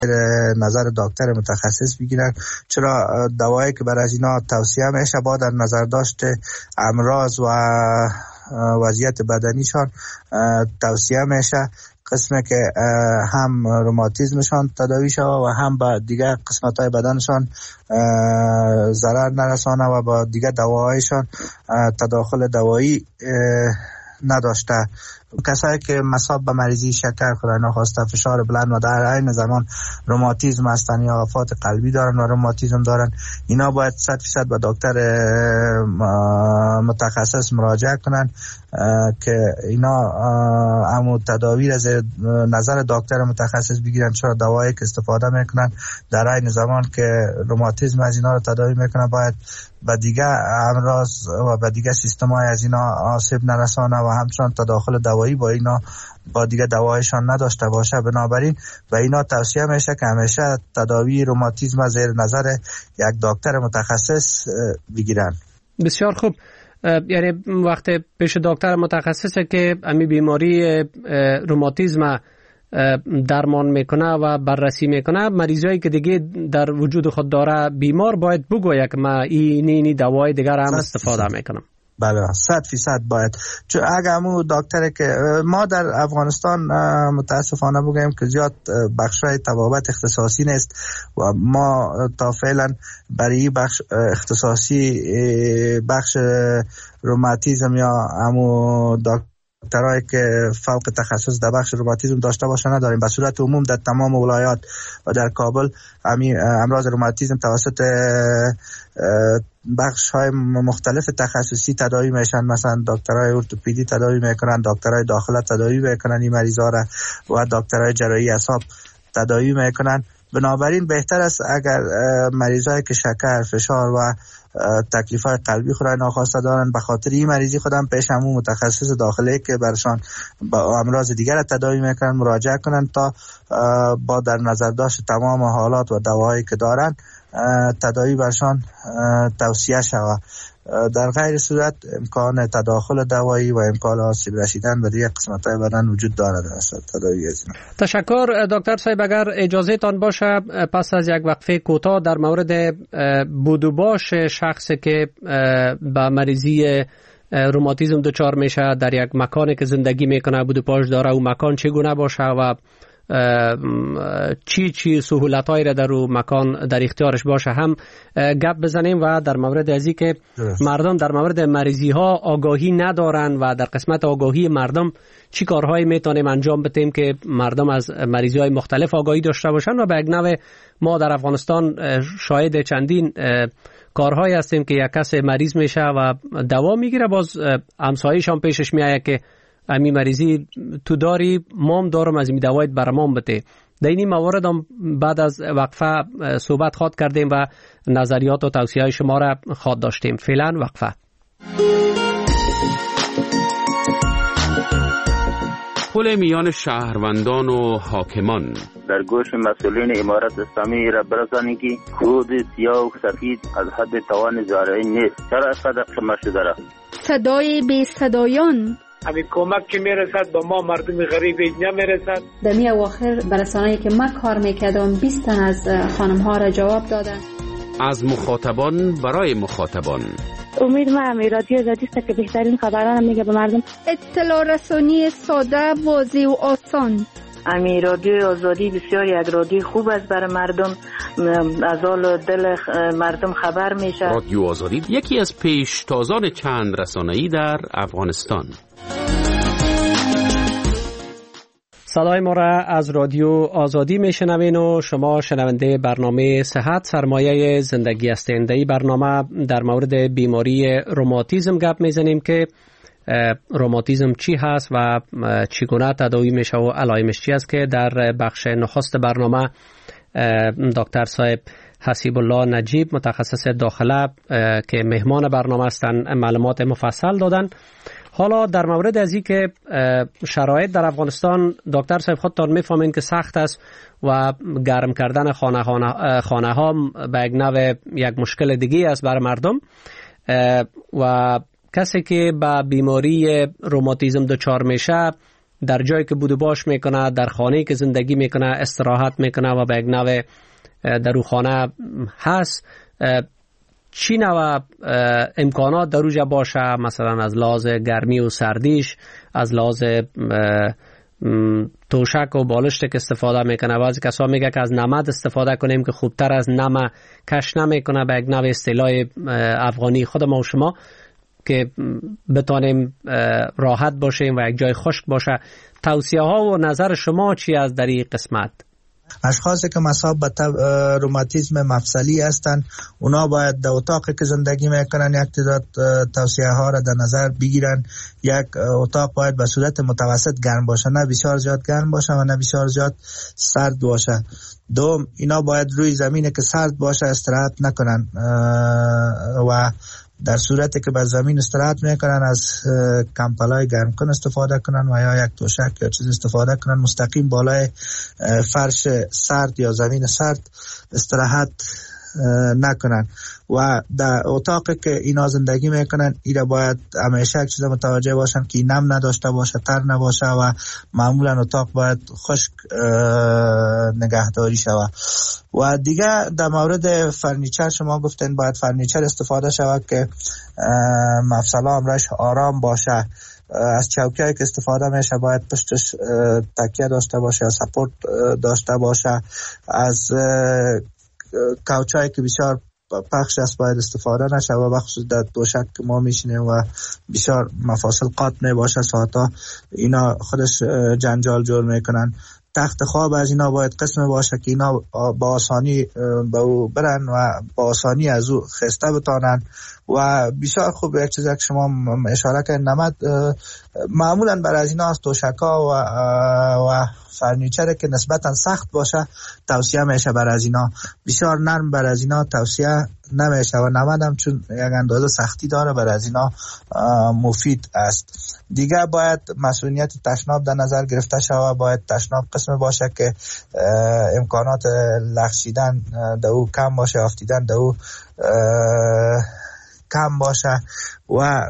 نظر دکتر متخصص بگیرن، چرا دوایی که برای اینا توصیه میشه با در نظر داشت امراض و وضعیت بدنیشان توصیه میشه، قسمه که هم روماتیسمشان تداوی شود و هم با دیگه قسمت‌های بدنشان ضرر نرسانه و با دیگه دواهایشان تداخل دوایی نداشته. کسایی که مصاب به مریضی شکر خدای نخواسته فشار بلند و در عین زمان روماتیسم هستن یا آفات قلبی دارن و روماتیسم دارن، اینا باید 100% به دکتر متخصص مراجعه کنن که اینا همون تداوی را زیر نظر دکتر متخصص بگیرن، چرا دوایی که استفاده میکنن در عین زمان که روماتیسم از اینا رو تداوی میکنن باید به دیگه امراض و به دیگه سیستم‌های از اینا آسیب نرسانه و همچنان تداخل دوایی با اینا با دیگه دوایشان نداشته باشه. بنابراین و اینا توصیه میشه که همیشه تداوی روماتیسم زیر نظر یک دکتر متخصص بگیرن. بسیار خوب. یعنی وقت پیش دکتر متخصصه که امی بیماری روماتیسم درمان میکنه و بررسی میکنه، مریضایی که دیگه در وجود خود داره بیمار باید بگویه که من اینی دوای دیگر هم استفاده میکنم. بله 100% باید، چون اگر همون دکتره که ما در افغانستان متاسفانه بگیم که زیاد بخشای طبابت اختصاصی نیست و ما تا فعلا برای بخش اختصاصی بخش روماتیسم یا همون دکترایی که فوق تخصص در بخش روماتیسم داشته باشه نداریم. به صورت عموم در تمام ولایات و در کابل امراض روماتیسم توسط بخش های مختلف تخصصی تداوی میشن، مثلا دکترای ارتوپدی تداوی میکنن، دکترای داخله تداوی میکنن این مریضا را و دکترای جراحی اعصاب تداوی میکنن. بنابراین بهتر است اگر مریضایی که شکر، فشار و تکلیف‌های قلبی خدای ناخواسته دارن به خاطر این مریضی خودم پیش همون متخصص داخلی که برشان با امراض دیگر تداوی میکنن مراجعه کنن تا با در نظر داشت تمام حالات و دوایی که دارن تداوی برشان توصیه شود. در غیر صورت امکان تداخل دوایی و امکان آسیب رسیدن به دیگر قسمت‌های بدن وجود دارد. تداوی از این. تشکر دکتر صاحب. اگر اجازه تان باشه پس از یک وقفه کوتاه در مورد بود و باش شخصی که با مریضی روماتیسم دچار میشه در یک مکانی که زندگی میکنه بود و باش داره، اون مکان چگونه باشه و چی سهولت‌هایی را در اون مکان در اختیارش باشه هم گپ بزنیم و در مورد ازی که مردم در مورد مریضی ها آگاهی ندارن و در قسمت آگاهی مردم چی کارهایی میتونیم انجام بدیم که مردم از مریضی های مختلف آگاهی داشته باشن. و به یک نوع ما در افغانستان شاهد چندین کارهایی هستیم که یک کس مریض میشه و دوا میگیره، باز همسایه‌اش هم پیشش میایه که امی مریضی تو داری، مام دارم از این دوایت برام بده. در این موارد هم بعد از وقفه صحبت خواد کردیم و نظریات و توصیه‌های شما را خواد داشتیم. فعلا وقفه. پل میان شهروندان و حاکمان. در گوش مسئولین امارت اسلامی را برسانید که کود سیاه و سفید از حد توان زارعی نیست. چرا اینقدر شما شده را؟ صدای بی صدایان همین کمک که میرسد با ما مردم غریب نمیرسد. در می اواخر برسانه‌ای که من کار میکردم 20 تن از خانم ها را جواب دادن. از مخاطبان برای مخاطبان. امید ما رادیو آزادی است که بهترین خبران میگه به مردم. اطلاع رسانی ساده، واضح و آسان. رادیو آزادی بسیار یک رادیو خوب است برای مردم، از حال دل مردم خبر میشه. رادیو آزادی یکی از پیشتازان چند رسانه‌ای در افغانستان. صدای ما را از رادیو آزادی میشنوین و شما شنونده برنامه صحت سرمایه زندگی هستین. در این برنامه در مورد بیماری روماتیسم گپ میزنیم که روماتیسم چی هست و چگونه تداوی میشه و علائمش چی است، که در بخش نخست برنامه دکتر صاحب حسیب الله نجیب متخصص داخله که مهمان برنامه هستند معلومات مفصل دادن. حالا در مورد از این که شرایط در افغانستان دکتر صاحب خودتان میفهمین که سخت است و گرم کردن خانه ها به یک نوع یک مشکل دیگه است برای مردم و کسی که با بیماری روماتیسم دچار میشه در جایی که بود و باش میکنه، در خانه‌ای که زندگی میکنه استراحت میکنه و به یک نوع در او خانه هست، چی نوع امکانات در اوجا باشه؟ مثلا از لحاظ گرمی و سردیش، از لحاظ توشک و بالشت که استفاده میکنه. بعضی کسا میگه که از نمد استفاده کنیم که خوبتر از نم کش نمیکنه، به یک نوع اصطلاح افغانی خود ما و شما، که بتانیم راحت باشیم و یک جای خشک باشه. توصیه ها و نظر شما چی از در این قسمت؟ اشخاصی که مصاب به روماتیسم مفصلی هستند، اونا باید در اتاقی که زندگی میکنن یک تعداد توصیه ها را در نظر بگیرن. یک اتاق باید به صورت متوسط گرم باشه، نه بسیار زیاد گرم باشه و نه بسیار زیاد سرد باشه. دوم، اینا باید روی زمینی که سرد باشه استراحت نکنن و در صورتی که به زمین استراحت میکنن از کمپلای گرم کن استفاده کنن و یا یک توشک یا چیز استفاده کنن. مستقیم بالای فرش سرد یا زمین سرد استراحت نکنن. و در اتاقی که اینا زندگی میکنن اینا باید همیشه یک چیز متوجه باشن که نم نداشته باشه، تر نباشه و معمولا اتاق باید خشک نگهداری شود. و دیگه در مورد فرنیچر شما گفتین باید فرنیچر استفاده شود که مفصل امرش آرام باشه. از چوکیایی که استفاده میشه باید پشتش تکیه داشته باشه، سپورت داشته باشه. از کوچایی که بسیار پخش است باید استفاده نشه و بخصوص در دوشک که ما میشینیم و بسیار مفاصل قاط نباشه ساعتا، اینا خودش جنجال جور میکنن. تخت خواب از اینا باید قسم باشه که اینا با آسانی به او برن و با آسانی از او خسته بتانن. و بسیار خوب یک چیزی که شما اشاره کردین، نمد معمولا بر از اینا از توشکا و فرنیچر که نسبتا سخت باشه توصیه میشه بر از اینا. بسیار نرم بر از اینا توصیه نمیشه و نمد هم چون یک اندازه سختی داره بر از اینا مفید است. دیگه باید مسئولیت تشناب در نظر گرفته شود. باید تشناب قسم باشه که امکانات لغزیدن در او کم باشه، آفتیدن در او کم باشه و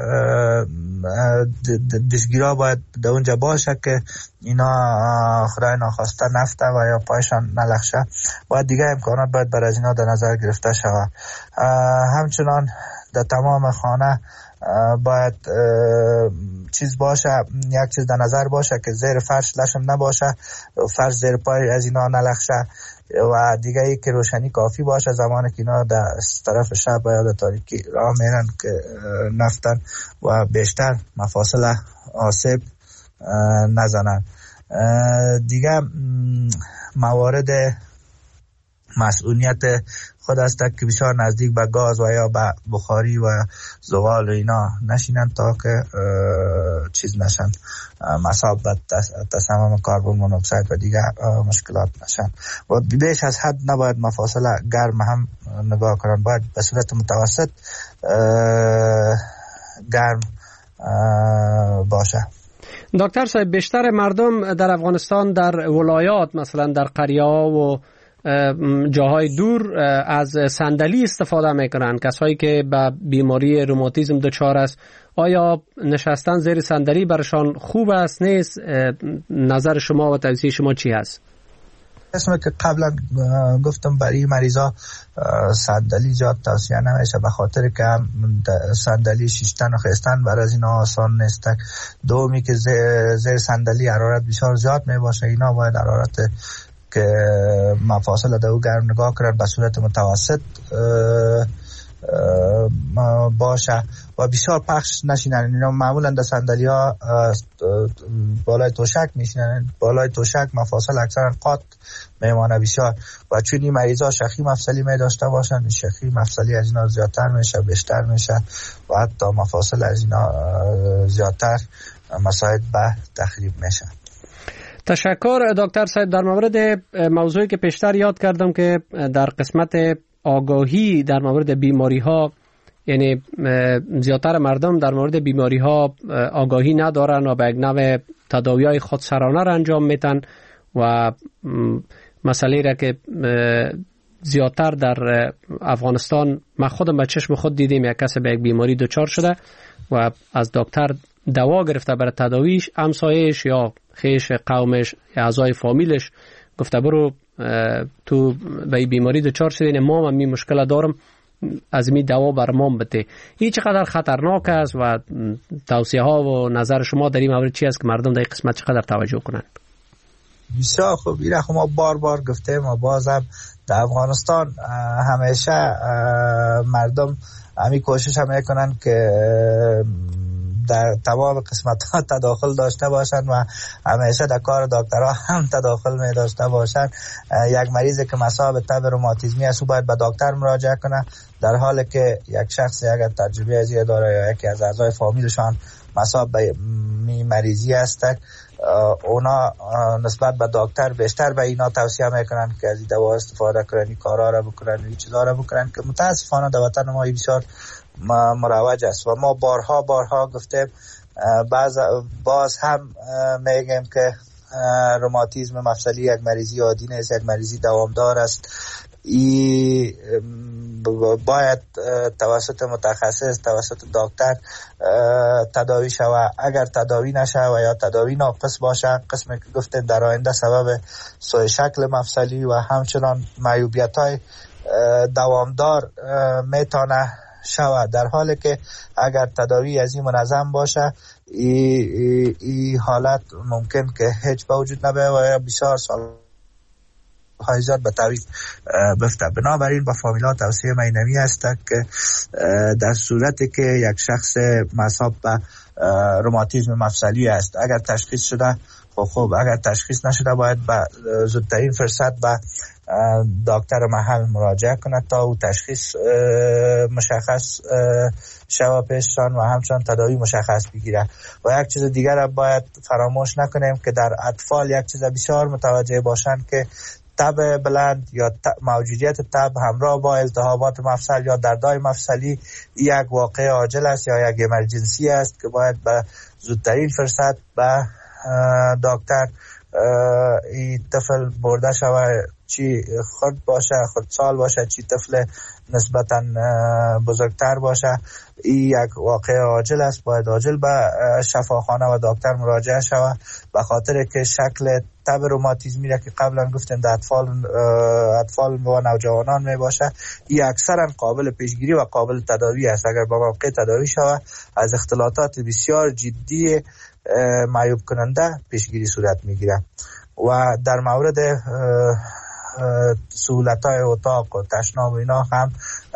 دستگیرها باید در اونجا باشه که اینا خدای ناخواسته نفته و یا پایشان نلخشه. باید دیگه امکانات باید بر از اینا در نظر گرفته شود. همچنان در تمام خانه باید چیز باشه، یک چیز در نظر باشه که زیر فرش لشم نباشه، فرش زیر پای از اینا نلخشه و دیگه ای که روشنی کافی باشه زمانی که اینا در طرف شب یا در تاریکی راه میرن که نفتن و بیشتر مفاصل آسیب نزنن. دیگه موارد مسئولیت خود است که بسیار نزدیک به گاز و یا به بخاری و زغال و اینا نشینن تا که چیز نشن، مصاب به تصمیم کربن مونوکسید و دیگه مشکلات نشن. و بیش از حد نباید مفاصل گرم هم نگاه کنن، باید به صورت متوسط گرم باشه. دکتر صاحب، بیشتر مردم در افغانستان در ولایات مثلا در قریه ها و جاهای دور از صندلی استفاده میکنن. کسایی که به بیماری روماتیسم دچار است، آیا نشستن زیر صندلی برشان خوب است نیست؟ نظر شما و توصیه شما چی هست؟ اسمی که قبلا گفتم برای مریضا صندلی زیاد توصیه نمیشه، به خاطر که صندلی شیشتن و خیستن برای از اینا آسان نیست. دومی که زیر صندلی حرارت بسیار زیاد میباشه، اینا باید حرارت که مفاصل دو گرم نگاه کرد به صورت متوسط باشه و بسیار پخش نشینن. اینا معمولا در صندلی ها بالای توشک میشینن، بالای توشک مفاصل اکثرا قاط میمانه بسیار و چون این مریضا شخی مفصلی می داشته باشن، شخی مفصلی از اینا زیادتر میشه، بیشتر میشه و حتی مفاصل از اینا زیادتر مساعد به تخریب میشه. تشکر دکتر صاحب. در مورد موضوعی که پیشتر یاد کردم که در قسمت آگاهی در مورد بیماری ها، یعنی زیادتر مردم در مورد بیماری ها آگاهی ندارن و به یک نوع تداوی های خودسرانه را انجام میتن و مسئله را که زیادتر در افغانستان من خودم به چشم خود دیدیم، یک کس به یک بیماری دچار شده و از دکتر دوا گرفته برای تداویش، همسایش یا خیش قومش یا اعضای فامیلش گفته برو تو به این بیماری دچار شدین، ما هم این مشکل دارم، از می دوا برام بده. این چقدر خطرناک است و توصیه ها و نظر شما در این مورد چی است که مردم در این قسمت چقدر توجه کنند؟ بسیار خوب. این ما بار گفتیم و بازم در افغانستان همیشه مردم همین کوشش هم میکنن که در تمام قسمت ها تداخل داشته باشند و همیشه در کار دکترها هم تداخل می داشته باشند. یک مریضی که مصاب تب روماتیسمی است باید به دکتر مراجعه کنه، در حالی که یک شخص اگر تجربه از این داره یا یکی از اعضای فامیلشان مصاب به مریضی است، اونا نسبت به دکتر بیشتر به اینا توصیه میکنن که از این دوا استفاده کنن، کارا را بکنن، این چیزا را بکنن که متاسفانه در وطن ما بسیار مروج است و ما بارها گفتیم. باز هم میگیم که روماتیسم مفصلی یک مریضی عادی نیست، یک مریضی دوامدار است. ای باید توسط متخصص، توسط دکتر تداوی شود. اگر تداوی نشه و یا تداوی ناقص باشه، قسمی که گفتیم در آینده سبب سوء شکل مفصلی و همچنان معیوبیت‌های دوامدار میتونه شود، در حالی که اگر تداوی از این منظم باشه این حالت ممکن که هیچ به وجود نبیه و یا بسیار سال حیزات به تعویض بفته. بنابراین با فامیلا توصیه اینمی است که در صورتی که یک شخص مصاب به روماتیسم مفصلی است، اگر تشخیص شده خوب، اگر تشخیص نشده باید به زودترین فرصت به دکتر محل مراجعه کند تا او تشخیص مشخص شود پیششان و همچنان تداوی مشخص بگیره. و یک چیز دیگر را باید فراموش نکنیم که در اطفال یک چیز بسیار متوجه باشند که تب بلند یا موجودیت تب همراه با التهابات مفصل یا دردهای مفصلی یک واقع عاجل است یا یک امرجنسی است که باید به زودترین فرصت به دکتر این طفل برده شود، چی خرد باشه، خردسال باشه، چی طفل نسبتاً بزرگتر باشه. این یک واقع عاجل است، باید عاجل به شفاخانه و دکتر مراجعه شود، به خاطر که شکل تب روماتیسمی را که قبلا گفتیم در اطفال و نوجوانان می باشه، این اکثرا قابل پیشگیری و قابل تداوی است. اگر با موقع تداوی شود از اختلالات بسیار جدی معیوب کننده پیشگیری صورت میگیره. و در مورد سهولت‌های اتاق و تشناب و اینا هم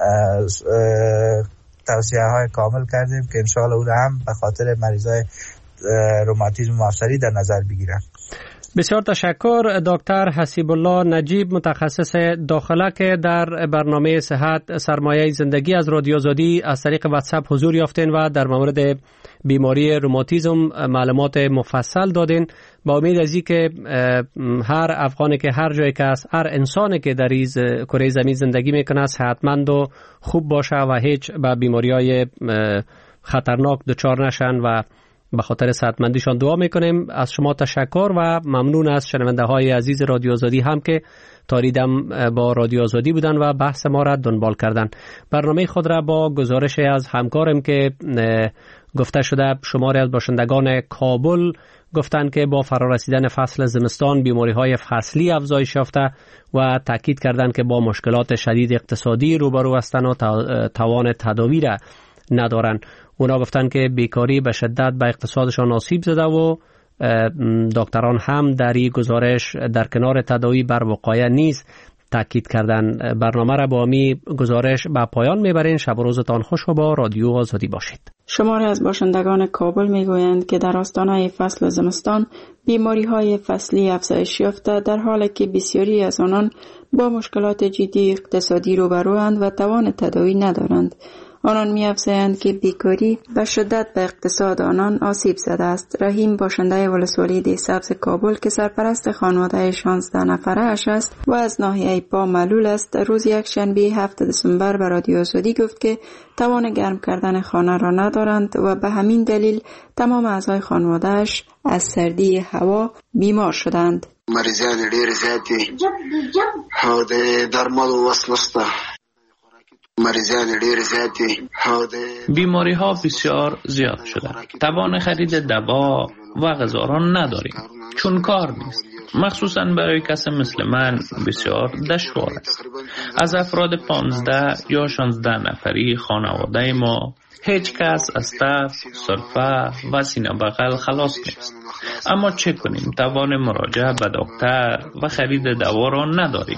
توصیه‌های کامل کردیم که انشاءالله او هم به خاطر مریضای روماتیسم مفصلی در نظر بگیرن. بسیار تشکر دکتر حسیب الله نجیب، متخصص داخله که در برنامه صحت سرمایه زندگی از رادیو آزادی از طریق واتساپ حضور یافتین و در مورد بیماری روماتیسم معلومات مفصل دادین. با امید از که هر افغانی که هر جای که است، هر انسانی که در کره زمین زندگی میکنه صحتمند و خوب باشه و هیچ به بیماری‌های خطرناک دچار نشن و به خاطر صحتمندیشان دعا میکنیم. از شما تشکر و ممنون از شنونده های عزیز رادیو آزادی هم که تا دیدم با رادیو آزادی بودن و بحث ما را دنبال کردن. برنامه خود را با گزارش از همکارم که گفته شده شماری از باشندگان کابل گفتند که با فرارسیدن فصل زمستان بیماری های فصلی افزایش یافته و تاکید کردند که با مشکلات شدید اقتصادی روبرو هستند و توان تداوی را ندارند. اونا گفتن که بیکاری به شدت به اقتصادشان آسیب زده و دکتران هم در این گزارش در کنار تداوی بر وقایع نیز تاکید کردن. برنامه را با می گزارش به پایان میبرین. شب و روزتان خوش و با رادیو آزادی باشید. شماری از باشندگان کابل میگویند که در آستانه فصل زمستان بیماری های فصلی افزایش یافته، در حالی که بسیاری از آنان با مشکلات جدی اقتصادی روبروند و توان تداوی ندارند. آنان می‌افزایند که بیکاری به شدت به اقتصاد آنان آسیب زده است. رحیم باشنده ولسوالی ده سبز کابل که سرپرست خانواده 16 نفره اش است و از ناحیه پا معلول است، روز یکشنبه 7 دسامبر به رادیو آزادی گفت که توان گرم کردن خانه را ندارند و به همین دلیل تمام اعضای خانواده اش از سردی هوا بیمار شدند. مریضان ډیر زیات دي او د درملو وس نشته. بیماری ها بسیار زیاد شده. توان خرید دوا و غذا را نداریم چون کار نیست. مخصوصا برای کسی مثل من بسیار دشوار است. از افراد 15 یا 16 نفری خانواده ما هیچ کس از تف، سرفه و سینه بغل خلاص نیست. اما چه کنیم؟ توان مراجعه به دکتر و خرید دوا را نداریم.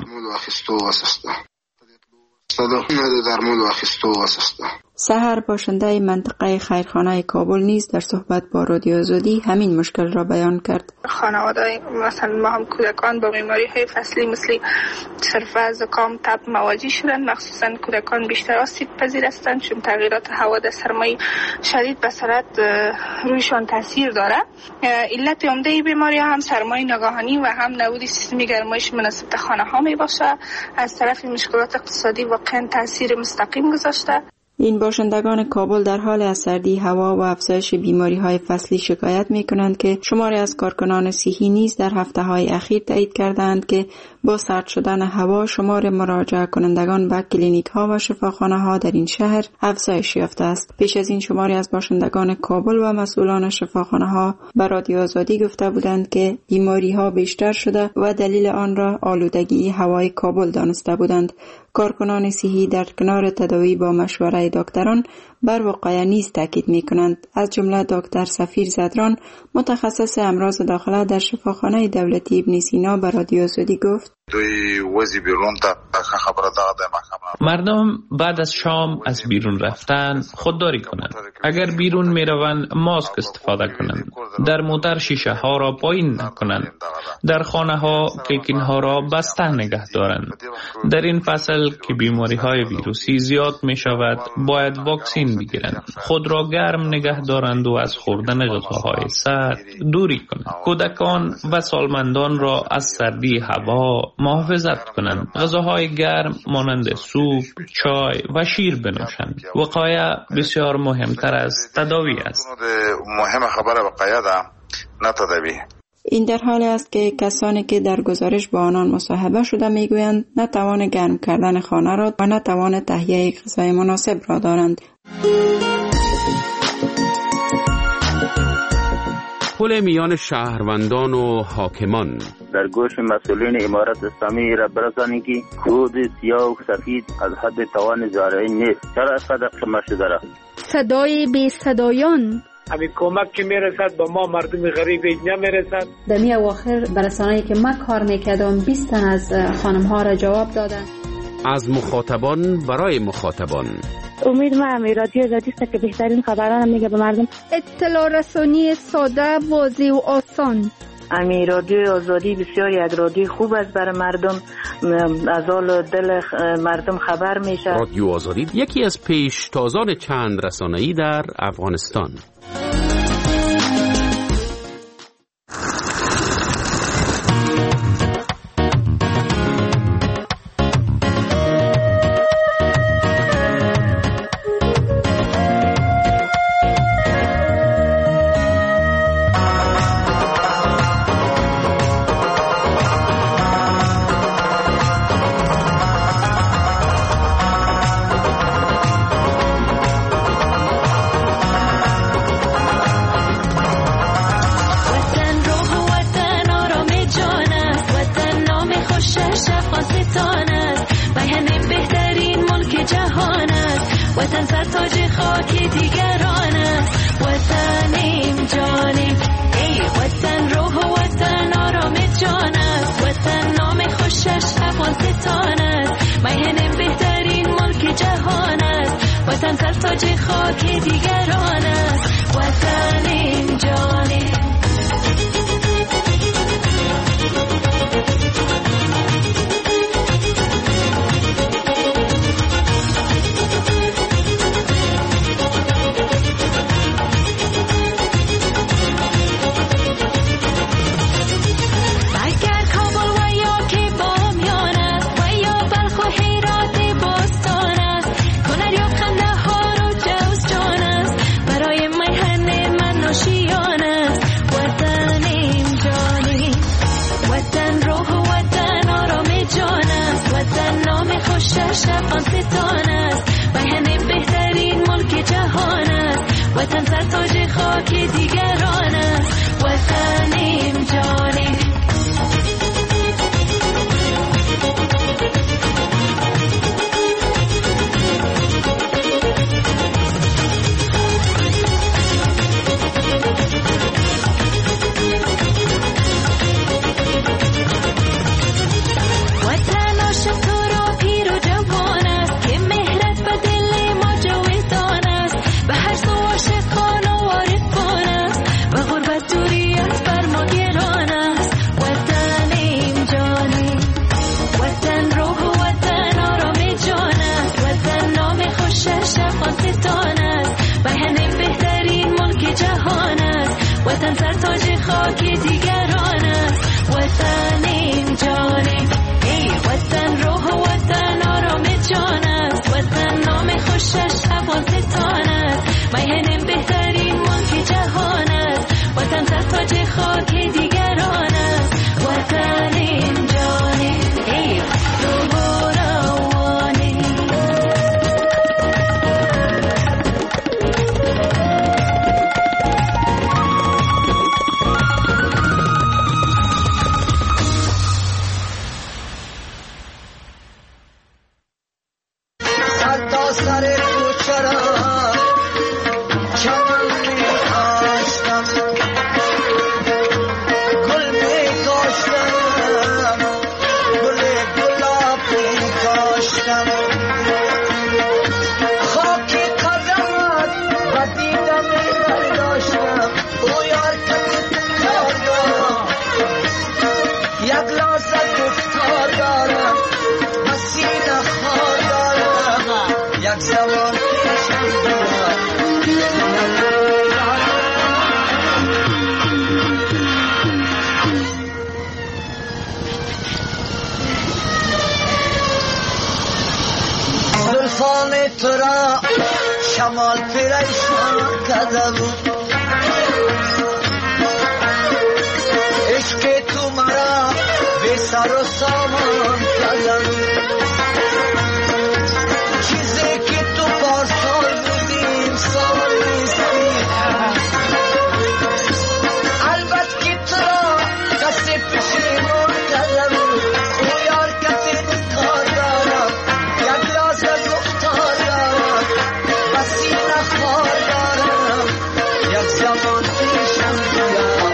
سحر باشنده منطقه خیرخانه کابل نیز در صحبت با رادیو آزادی همین مشکل را بیان کرد. خانواده مثلا ما هم کودکان با بیماری های فصلی مثل سرفه، زکام، تب مواجه شدند. مخصوصا کودکان بیشتر آسیب پذیر هستند چون تغییرات هوا در سرمای شدید به سرعت رویشان تاثیر داره. علت عمده بیماری هم سرمای ناگهانی و هم نبود سیستم گرمایش مناسب در خانه ها می باشه. از طرف مشکلات اقتصادی واقعا تاثیر مستقیم گذاشته. این باشندگان کابل در حال از سردی هوا و افزایش بیماری‌های فصلی شکایت می‌کنند که شماری از کارکنان صحی نیز در هفته‌های اخیر تایید کردند که با سرد شدن هوا شمار مراجعه کنندگان به کلینیک‌ها و شفاخانه‌ها در این شهر افزایش یافته است. پیش از این شماری از باشندگان کابل و مسئولان شفاخانه‌ها به رادیو آزادی گفته بودند که بیماری‌ها بیشتر شده و دلیل آن را آلودگی هوای کابل دانسته بودند. کارکنان صحی در کنار تداوی با مشوره دکتران بر وقایع نیز تاکید می‌کنند. از جمله دکتر سفیر زدران متخصص امراض داخله در شفاخانه دولتی ابن سینا به رادیو آزادی گفت: مردم بعد از شام از بیرون رفتن خودداری کنند. اگر بیرون می روند ماسک استفاده کنند. در موتر شیشه ها را پایین نکنند. در خانه ها کلکین ها را بسته نگه دارند. در این فصل که بیماری های ویروسی زیاد می شود باید واکسین بگیرند. خود را گرم نگه دارند و از خوردن غذاهای سرد دوری کنند. کودکان و سالمندان را از سردی هوا محافظت کنند. غذاهای گرم مانند سوپ، چای و شیر بنوشند. وقایع بسیار مهمتر از تداوی است. مهم خبر وقایع ده نه تداوی. این در حالی است که کسانی که در گزارش با آنان مصاحبه شده میگویند نه توان گرم کردن خانه را و نه توان تهیه غذای مناسب را دارند. پل میان شهروندان و حاکمان. در گوش مسئولین امارت اسلامی را برسانید که کود سیاه و سفید از حد توان زارعین نیست. چرا اسقدر کم شده را؟ صدای بی صدایان. همین کمک که میرسد با ما مردم غریب نمیرسد. در می اواخر برسانه‌ای که من کار میکردم 20 تن از خانم ها را جواب دادن. از مخاطبان برای مخاطبان. امید ما رادیو آزادی است که بهترین خبران میگه به مردم. اطلاع رسانی ساده، واضح و آسان. رادیو آزادی بسیاری از رادیو خوب است برای مردم. از حال دل مردم خبر میشه. رادیو آزادی یکی از پیشتازان چند رسانه‌ای در افغانستان. وطن سرتاج خاک دیگران است. وطنیم جانیم ای وطن، روح و وطن آرام جان است. وطن نام خوشش افغانستان است. میهن بهترین ملک جهان است. وطن سرتاج خاک دیگران است. وطنیم جانیم. افغانستان است. وطن سر تاج خاک دیگران است وطنیم جانیم وطن سر تاج خاک دیگران است وطنیم جانیم ای وطن روح و وطن آرام جان است وطن نام خوشش افغانستان است میهن بهترین ملک جهان است وطن سر تاج خاک دیگران است وطنیم جانیم ای روح و روانیم تو را شمال پریشان کرده بود عشق تو مرا به سر و سامان کرده بود چیزی که تو پارسال بودی امسال نیستی البته که تو را کسی پشیمان کرده بود او یار کسی کار دارم یک لازم یک زمان پیشم بیا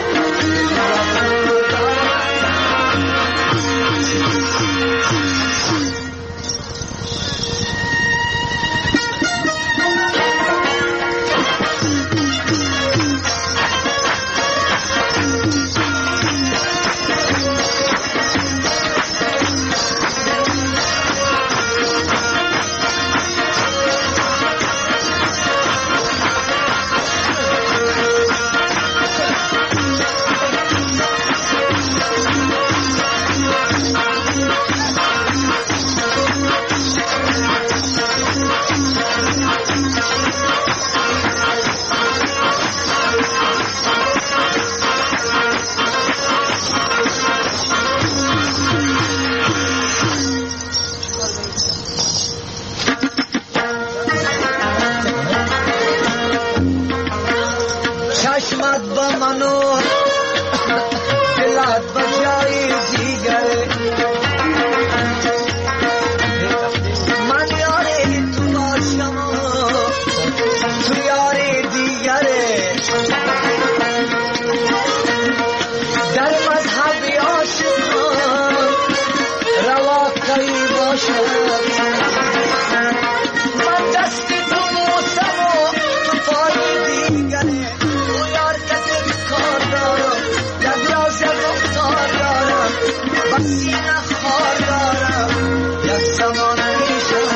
چشمت با منو دلت با جای دیگره من یاری تو باشم تو یاری دیگره در مذهبی عاشقان روا کی باشم من دستی تو موسم و تو پای دیگره بسیار خار دارم یک زمان پیشم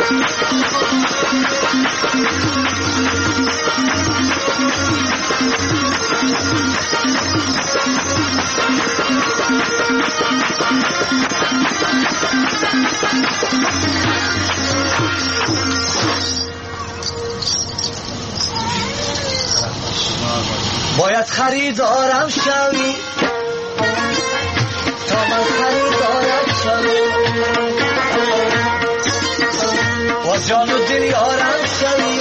باید خریدارم شوی تا من خریدارم شوی با جان و دل یارم شوی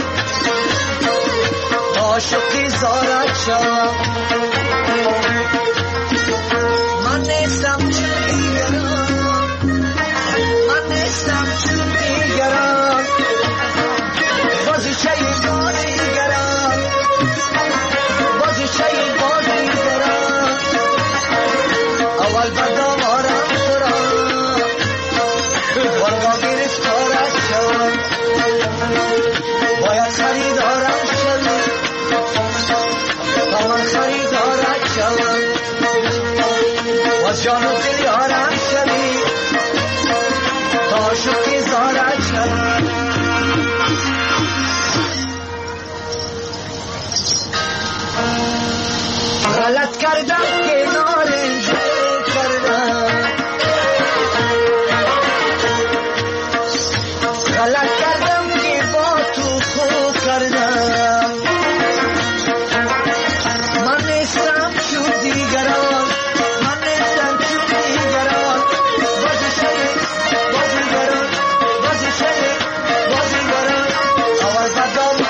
تا عاشقی زارت شوم من نیستم چون دیگران من نیستم چون دیگران بازی چه دیگران بازی چه دیگران اول بدم آرم خورم وانگاه گرفتارت شوم باید خریدارم شوی تا من خریدارت شوم و جان و دل یارم شوی تا عاشقی زارت شوم غلط کردم که نارنجه کردم غلط کردم که با تو خو کردم من نیستم چون دیگران من نیستم چون دیگران بازیگران بازیگران اول بدم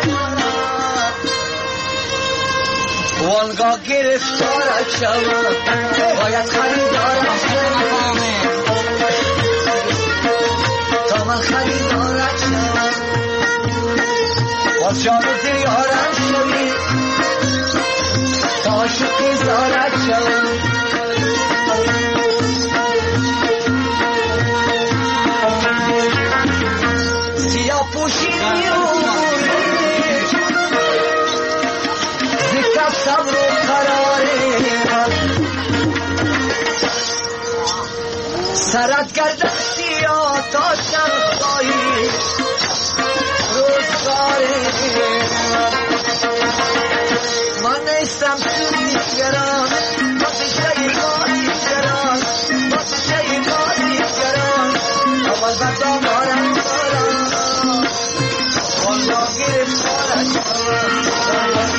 وانگاه گرفتارت شوم باید خریدارت شوم تا من خریدارت شوم با جان و دل یارم شوی تا عاشقی زارت شوم سیاه پوشی صبر و قراره سرت گردن سیاه تا شب خواهی روزگاره من نیستم چون دیگران بازیچه دیگران بازیچه دیگران اول بدم آرم دارم والا گرفتارت شوم